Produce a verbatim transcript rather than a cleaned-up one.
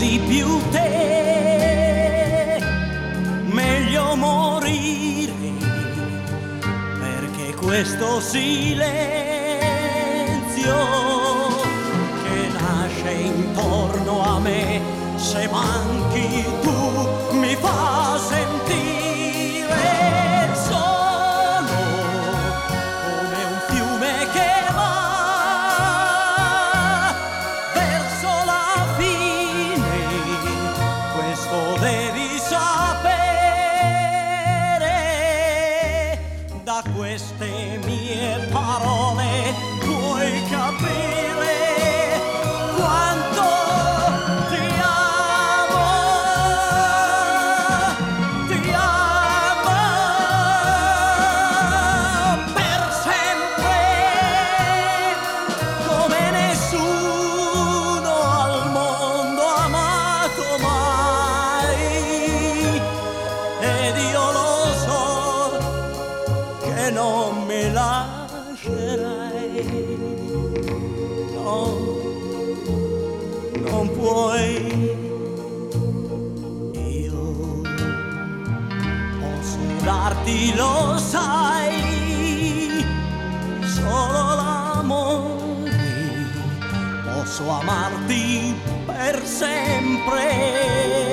avessi più te, meglio morire, perché questo silenzio che nasce intorno a me, se manchi tu mi fa sentire solo come un fiume che va verso la fine. Questo devi sapere, da queste mie parole puoi capire quanto ti amo, ti amo per sempre, come nessuno al mondo ha amato mai. Ed io lo so che non mi lascerai, no, non puoi. Io posso darti, lo sai, solo l'amore, posso amarti per sempre.